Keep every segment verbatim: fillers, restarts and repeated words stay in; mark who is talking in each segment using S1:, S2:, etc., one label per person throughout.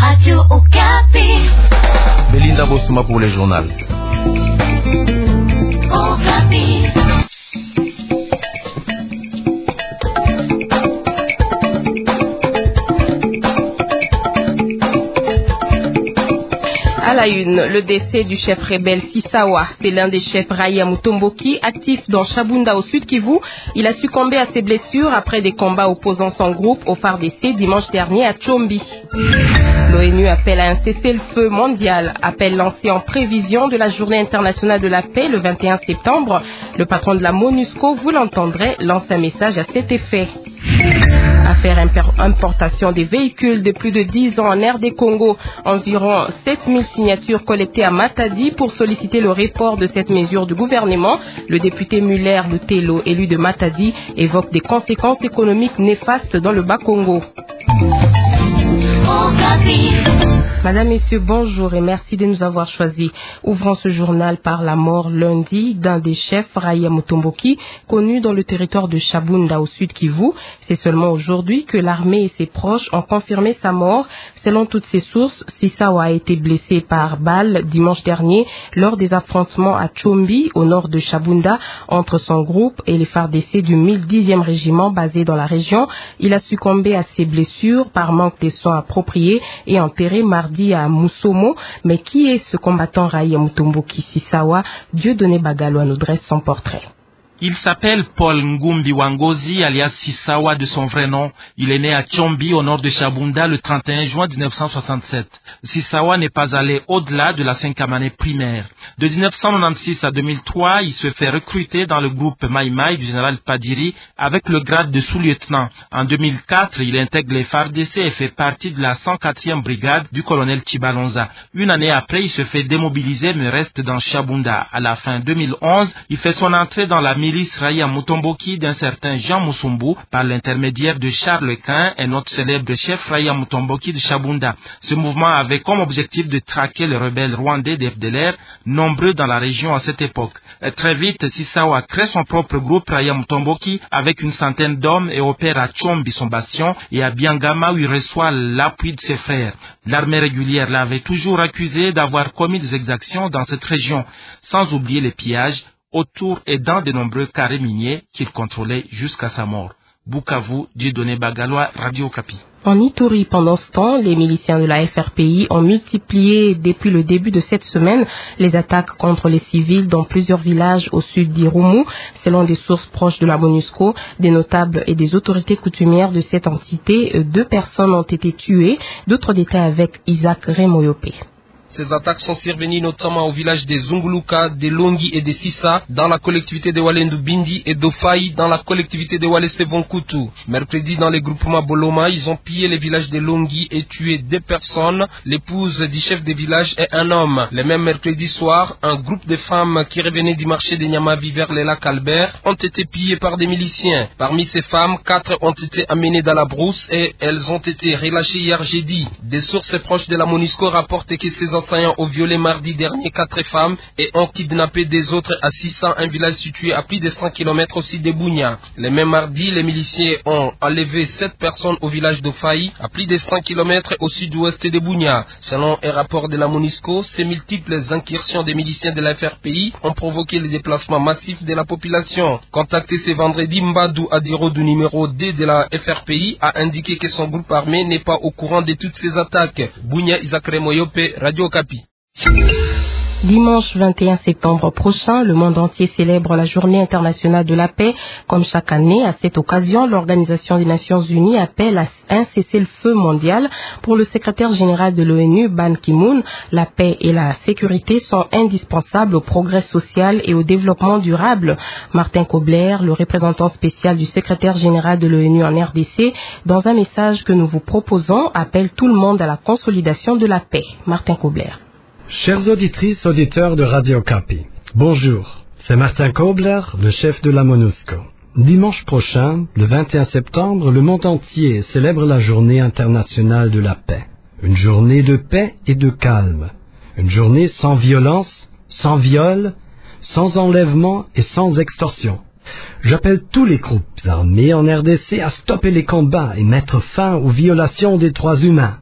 S1: Radio Okapi.
S2: Belinda Bosuma pour les journaux.
S1: Okapi.
S3: À la une, le décès du chef rebelle Sissawa. C'est l'un des chefs Raia Mutomboki, actif dans Shabunda au Sud Kivu. Il a succombé à ses blessures après des combats opposant son groupe au F A R D C dimanche dernier à Tchombi. L'ONU appelle à un cessez-le-feu mondial, appel lancé en prévision de la Journée internationale de la paix le vingt et un septembre. Le patron de la MONUSCO, vous l'entendrez, lance un message à cet effet. Affaire importation des véhicules de plus de dix ans en R D Congo. Environ sept mille signatures collectées à Matadi pour solliciter le report de cette mesure du gouvernement. Le député Muller Lutelo, élu de Matadi, évoque des conséquences économiques néfastes dans le Bas-Congo. Madame, Messieurs, bonjour et merci de nous avoir choisis. Ouvrons ce journal par la mort lundi d'un des chefs, Raia Mutomboki, connu dans le territoire de Shabunda au Sud Kivu. C'est seulement aujourd'hui que l'armée et ses proches ont confirmé sa mort. Selon toutes ces sources, Sissawa a été blessé par balle dimanche dernier lors des affrontements à Tchombi, au nord de Shabunda, entre son groupe et les F A R D C du mille dixième régiment basé dans la région. Il a succombé à ses blessures par manque de soins appropriés et enterré mardi à Musomo. Mais qui est ce combattant Raia Mutomboki Sissawa? Dieudonné Bagaloa nous dresse son portrait.
S4: Il s'appelle Paul Ngumbi Wangozi, alias Sissawa de son vrai nom. Il est né à Tchombi, au nord de Shabunda, le trente et un juin mille neuf cent soixante-sept. Sissawa n'est pas allé au-delà de la cinquième année primaire. De mille neuf cent quatre-vingt-seize à deux mille trois, il se fait recruter dans le groupe Mai Mai du général Padiri avec le grade de sous-lieutenant. En deux mille quatre, il intègre les F A R D C et fait partie de la cent quatrième brigade du colonel Chibalonza. Une année après, il se fait démobiliser mais reste dans Shabunda. À la fin deux mille onze, il fait son entrée dans la milice Raia Mutomboki d'un certain Jean Musumbu par l'intermédiaire de Charles Quint, un autre célèbre chef Raia Mutomboki de Shabunda. Ce mouvement avait comme objectif de traquer les rebelles rwandais des F D L R, nombreux dans la région à cette époque. Très vite, Sissawa crée son propre groupe Raia Mutomboki avec une centaine d'hommes et opère à Tchombi, son bastion, et à Biangama où il reçoit l'appui de ses frères. L'armée régulière l'avait toujours accusé d'avoir commis des exactions dans cette région, sans oublier les pillages autour et dans de nombreux carrés miniers qu'il contrôlait jusqu'à sa mort. Bukavu, Dieudonné Bagaloa, Radio Okapi.
S3: En Ituri, pendant ce temps, les miliciens de la F R P I ont multiplié depuis le début de cette semaine les attaques contre les civils dans plusieurs villages au sud d'Irumu. Selon des sources proches de la MONUSCO, des notables et des autorités coutumières de cette entité, deux personnes ont été tuées. D'autres détails avec Isaac Remoyope.
S5: Ces attaques sont survenues notamment au village des Zunguluka, des Longi et des Sissa, dans la collectivité de Walendu Bindi et d'Ofaï, dans la collectivité de Walesevonkutu. Mercredi, dans les groupements Boloma, ils ont pillé les villages des Longi et tué deux personnes, l'épouse du chef des villages et un homme. Le même mercredi soir, un groupe de femmes qui revenaient du marché de Nyamavi vers le lac Albert ont été pillées par des miliciens. Parmi ces femmes, quatre ont été amenées dans la brousse et elles ont été relâchées hier jeudi. Des sources proches de la MONUSCO rapportent que ces assaillants ont violé mardi dernier quatre femmes et ont kidnappé des autres à six cents, un village situé à plus de cent kilomètres au sud de Bunia. Le même mardi, les miliciens ont enlevé sept personnes au village d'Ofaï, à plus de cent kilomètres au sud-ouest de Bunia. Selon un rapport de la MONUSCO, ces multiples incursions des miliciens de la F R P I ont provoqué le déplacement massif de la population. Contacté ce vendredi, Mbadou Adiro du numéro deux de la F R P I a indiqué que son groupe armé n'est pas au courant de toutes ces attaques. Bunia, Isaac Remoyope, Radio Okapi.
S3: Dimanche vingt et un septembre prochain, le monde entier célèbre la Journée internationale de la paix. Comme chaque année, à cette occasion, l'Organisation des Nations Unies appelle à un cessez-le-feu mondial. Pour le secrétaire général de l'ONU, Ban Ki-moon, la paix et la sécurité sont indispensables au progrès social et au développement durable. Martin Kobler, le représentant spécial du secrétaire général de l'ONU en R D C, dans un message que nous vous proposons, appelle tout le monde à la consolidation de la paix. Martin Kobler.
S6: Chers auditrices, auditeurs de Radio Okapi, bonjour, c'est Martin Kobler, le chef de la MONUSCO. Dimanche prochain, le vingt et un septembre, le monde entier célèbre la Journée internationale de la paix. Une journée de paix et de calme. Une journée sans violence, sans viol, sans enlèvement et sans extorsion. J'appelle tous les groupes armés en R D C à stopper les combats et mettre fin aux violations des droits humains.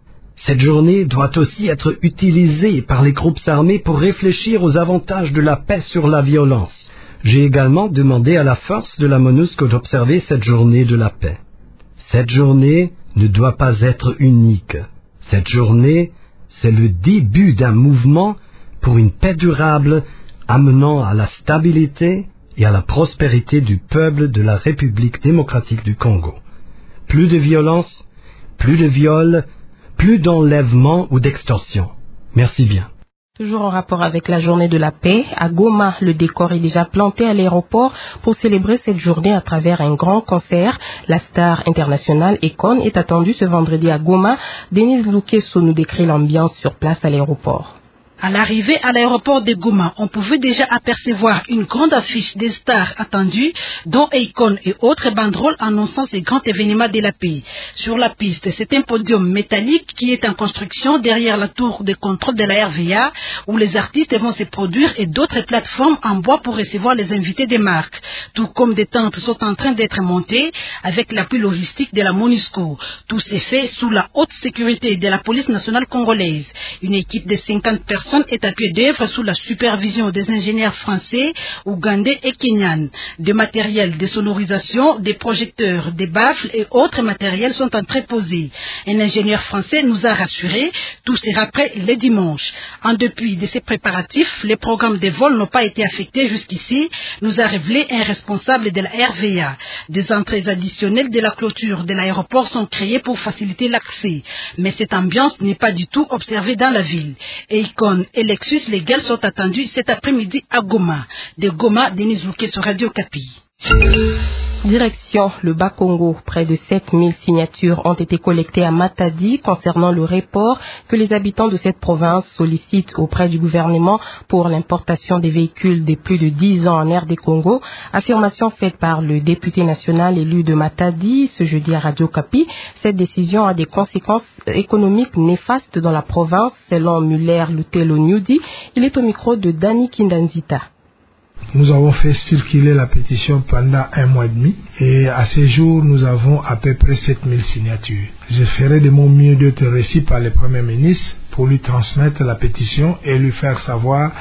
S6: Cette journée doit aussi être utilisée par les groupes armés pour réfléchir aux avantages de la paix sur la violence. J'ai également demandé à la force de la MONUSCO d'observer cette journée de la paix. Cette journée ne doit pas être unique. Cette journée, c'est le début d'un mouvement pour une paix durable amenant à la stabilité et à la prospérité du peuple de la République démocratique du Congo. Plus de violence, plus de viol, plus d'enlèvement ou d'extorsion. Merci bien.
S3: Toujours en rapport avec la journée de la paix, à Goma, le décor est déjà planté à l'aéroport pour célébrer cette journée à travers un grand concert. La star internationale Akon est attendue ce vendredi à Goma. Denise Lukeso nous décrit l'ambiance sur place à l'aéroport.
S7: À l'arrivée à l'aéroport de Goma, on pouvait déjà apercevoir une grande affiche des stars attendues, dont Akon et autres banderoles annonçant ces grands événements de la paix. Sur la piste, c'est un podium métallique qui est en construction derrière la tour de contrôle de la R V A, où les artistes vont se produire, et d'autres plateformes en bois pour recevoir les invités des marques. Tout comme des tentes sont en train d'être montées avec l'appui logistique de la MONUSCO. Tout s'est fait sous la haute sécurité de la police nationale congolaise. Une équipe de cinquante personnes est à pied d'œuvre sous la supervision des ingénieurs français, ougandais et kenyans. Des matériels de sonorisation, des projecteurs, des baffles et autres matériels sont entreposés. Un ingénieur français nous a rassurés, tout sera prêt le dimanche. En dépit de ces préparatifs, les programmes de vol n'ont pas été affectés jusqu'ici, nous a révélé un responsable de la R V A. Des entrées additionnelles de la clôture de l'aéroport sont créées pour faciliter l'accès. Mais cette ambiance n'est pas du tout observée dans la ville. Akon et Lexus Légal sont attendus cet après-midi à Goma. De Goma, Denise Luke sur Radio Kapi.
S3: Direction le Bas-Congo. Près de sept mille signatures ont été collectées à Matadi concernant le report que les habitants de cette province sollicitent auprès du gouvernement pour l'importation des véhicules de plus de dix ans en R D Congo. Affirmation faite par le député national élu de Matadi ce jeudi à Radio Kapi. Cette décision a des conséquences économiques néfastes dans la province, selon Muller Lutelo Newdy. Il est au micro de Dani Kindanzita.
S8: Nous avons fait circuler la pétition pendant un mois et demi et à ce jour, nous avons à peu près sept mille signatures. Je ferai de mon mieux d'être reçu par le Premier ministre pour lui transmettre la pétition et lui faire savoir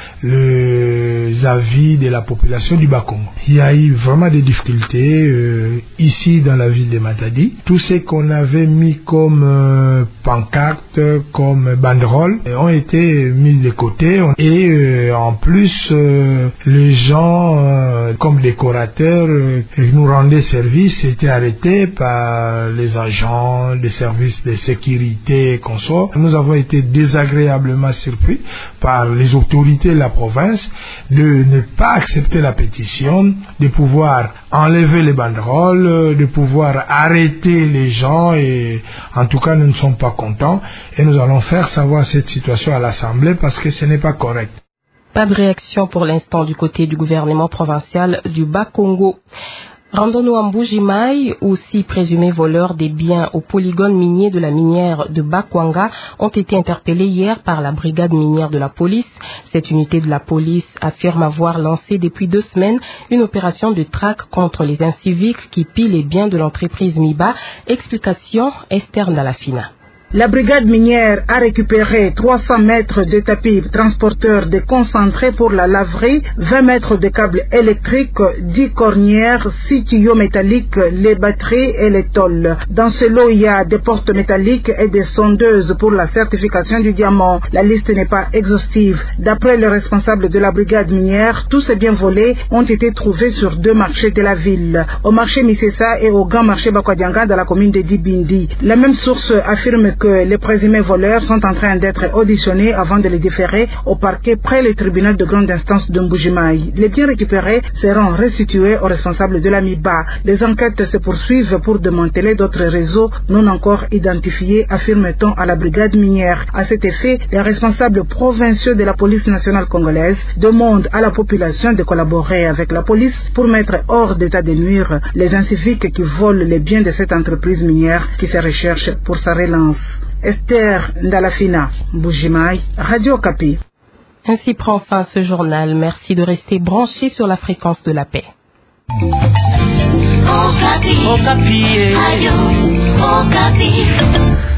S8: les avis de la population du Bas-Congo. Il y a eu vraiment des difficultés euh, ici dans la ville de Matadi. Tout ce qu'on avait mis comme euh, pancarte, comme banderole, ont été mis de côté et euh, en plus, euh, les gens euh, comme décorateurs euh, qui nous rendaient service étaient arrêtés par les agents des services de sécurité et consorts. Nous avons été désagréablement surpris par les autorités de la province de ne pas accepter la pétition, de pouvoir enlever les banderoles, de pouvoir arrêter les gens et en tout cas nous ne sommes pas contents et nous allons faire savoir cette situation à l'Assemblée parce que ce n'est pas correct.
S3: Pas de réaction pour l'instant du côté du gouvernement provincial du Bas-Congo. Rendons-nous en Mbuji-Mayi, où six présumés voleurs des biens au polygone minier de la minière de Bakwanga ont été interpellés hier par la brigade minière de la police. Cette unité de la police affirme avoir lancé depuis deux semaines une opération de traque contre les inciviques qui pillent les biens de l'entreprise Miba. Explication externe à la FINA.
S9: La brigade minière a récupéré trois cents mètres de tapis transporteurs de concentrés pour la laverie, vingt mètres de câbles électriques, dix cornières, six tuyaux métalliques, les batteries et les tôles. Dans ce lot, il y a des portes métalliques et des sondeuses pour la certification du diamant. La liste n'est pas exhaustive. D'après le responsable de la brigade minière, tous ces biens volés ont été trouvés sur deux marchés de la ville, au marché Misesa et au grand marché Bakwadianga dans la commune de Dibindi. La même source affirme que les présumés voleurs sont en train d'être auditionnés avant de les déférer au parquet près le tribunal de grande instance de Mbuji-Mayi. Les biens récupérés seront restitués aux responsables de la MIBA. Les enquêtes se poursuivent pour démanteler d'autres réseaux non encore identifiés, affirme-t-on à la brigade minière. À cet effet, les responsables provinciaux de la police nationale congolaise demandent à la population de collaborer avec la police pour mettre hors d'état de nuire les inciviques qui volent les biens de cette entreprise minière qui se recherche pour sa relance. Esther Ndalafina, Mbuji-Mayi, Radio Kapi.
S3: Ainsi prend fin ce journal. Merci de rester branchés sur la fréquence de la paix.
S1: Okapi. Okapi. Radio Okapi.